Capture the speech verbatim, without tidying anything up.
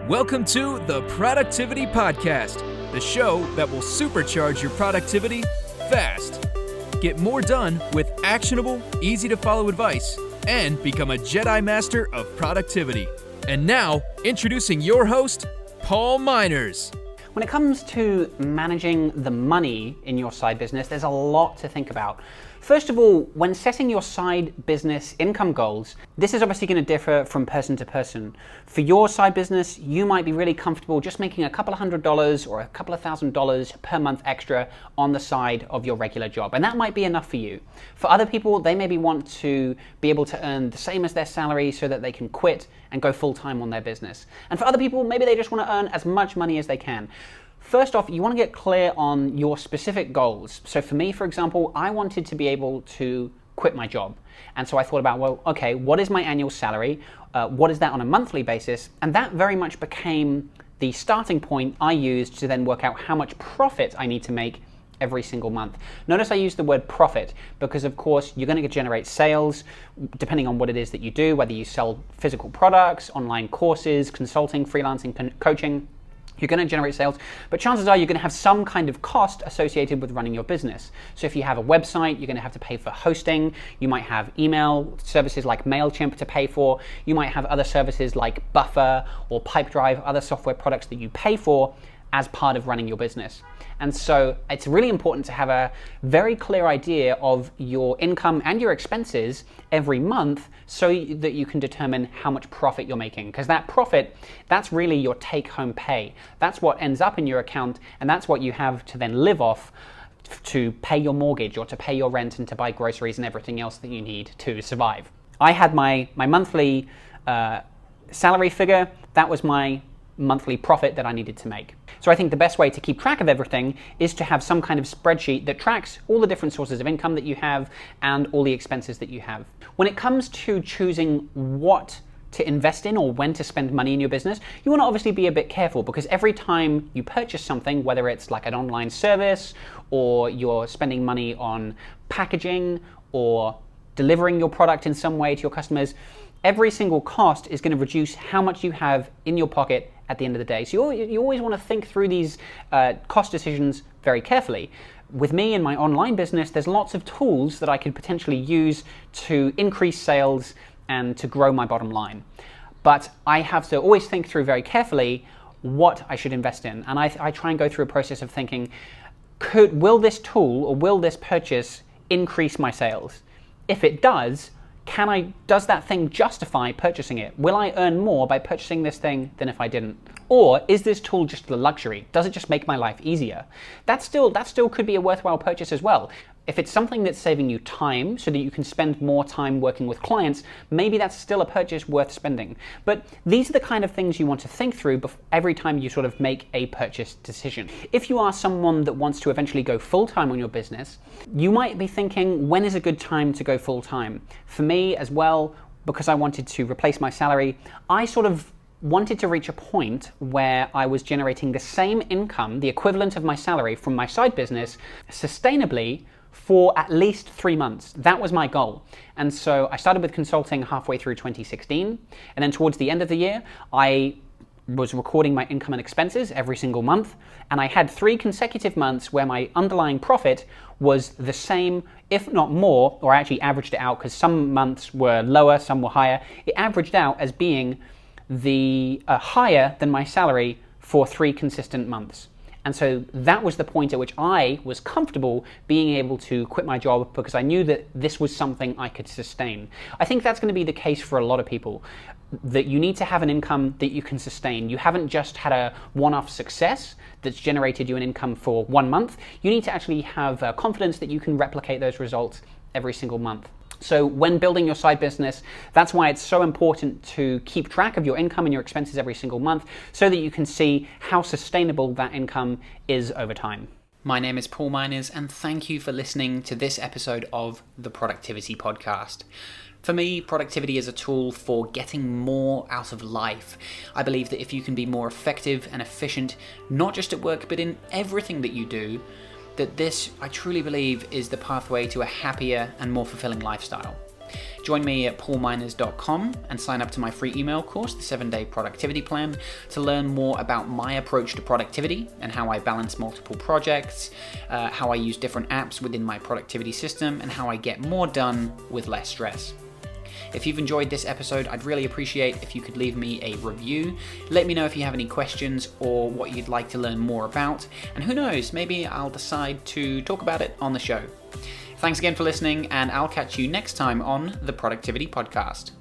Welcome to the Productivity Podcast, the show that will supercharge your productivity fast. Get more done with actionable, easy-to-follow advice, and become a Jedi Master of productivity. And now, introducing your host, Paul Miners. When it comes to managing the money in your side business, there's a lot to think about. First of all, when setting your side business income goals, this is obviously going to differ from person to person. For your side business, you might be really comfortable just making a couple of hundred dollars or a couple of thousand dollars per month extra on the side of your regular job, and that might be enough for you. For other people, they maybe want to be able to earn the same as their salary so that they can quit and go full-time on their business. And for other people, maybe they just want to earn as much money as they can. First off, you want to get clear on your specific goals. So for me, for example, I wanted to be able to quit my job. And so I thought about, well, okay, what is my annual salary? Uh, what is that on a monthly basis? And that very much became the starting point I used to then work out how much profit I need to make every single month. Notice I use the word profit because, of course, you're going to generate sales depending on what it is that you do, whether you sell physical products, online courses, consulting, freelancing, con- coaching. You're going to generate sales, but chances are you're going to have some kind of cost associated with running your business. So if you have a website, you're going to have to pay for hosting. You might have email services like MailChimp to pay for. You might have other services like Buffer or Pipedrive, other software products that you pay for as part of running your business. And so it's really important to have a very clear idea of your income and your expenses every month so that you can determine how much profit you're making. Because that profit, that's really your take-home pay. That's what ends up in your account, and that's what you have to then live off to pay your mortgage or to pay your rent and to buy groceries and everything else that you need to survive. I had my, my monthly uh, salary figure. That was my monthly profit that I needed to make. So I think the best way to keep track of everything is to have some kind of spreadsheet that tracks all the different sources of income that you have and all the expenses that you have. When it comes to choosing what to invest in or when to spend money in your business, you want to obviously be a bit careful because every time you purchase something, whether it's like an online service or you're spending money on packaging or delivering your product in some way to your customers, every single cost is going to reduce how much you have in your pocket at the end of the day. So you, you always want to think through these uh, cost decisions very carefully. With me and my online business, there's lots of tools that I could potentially use to increase sales and to grow my bottom line. But I have to always think through very carefully what I should invest in. And I, I try and go through a process of thinking, could will this tool or will this purchase increase my sales? If it does, Can I, does that thing justify purchasing it? Will I earn more by purchasing this thing than if I didn't? Or is this tool just a luxury? Does it just make my life easier? That still, that still could be a worthwhile purchase as well. If it's something that's saving you time so that you can spend more time working with clients, maybe that's still a purchase worth spending. But these are the kind of things you want to think through every time you sort of make a purchase decision. If you are someone that wants to eventually go full-time on your business, you might be thinking, when is a good time to go full-time? For me as well, because I wanted to replace my salary, I sort of wanted to reach a point where I was generating the same income, the equivalent of my salary from my side business, sustainably for at least three months. That was my goal. And so I started with consulting halfway through twenty sixteen. And then towards the end of the year, I was recording my income and expenses every single month. And I had three consecutive months where my underlying profit was the same, if not more, or I actually averaged it out because some months were lower, some were higher. It averaged out as being the uh, higher than my salary for three consistent months. And so that was the point at which I was comfortable being able to quit my job because I knew that this was something I could sustain. I think that's going to be the case for a lot of people, that you need to have an income that you can sustain. You haven't just had a one-off success that's generated you an income for one month. You need to actually have uh, confidence that you can replicate those results every single month. So when building your side business, that's why it's so important to keep track of your income and your expenses every single month so that you can see how sustainable that income is over time. My name is Paul Miners, and thank you for listening to this episode of the Productivity Podcast. For me, productivity is a tool for getting more out of life. I believe that if you can be more effective and efficient, not just at work, but in everything that you do, that this, I truly believe, is the pathway to a happier and more fulfilling lifestyle. Join me at paul miners dot com and sign up to my free email course, the seven day Productivity Plan, to learn more about my approach to productivity and how I balance multiple projects, uh, how I use different apps within my productivity system, and how I get more done with less stress. If you've enjoyed this episode, I'd really appreciate if you could leave me a review. Let me know if you have any questions or what you'd like to learn more about. And who knows, maybe I'll decide to talk about it on the show. Thanks again for listening, and I'll catch you next time on the Productivity Podcast.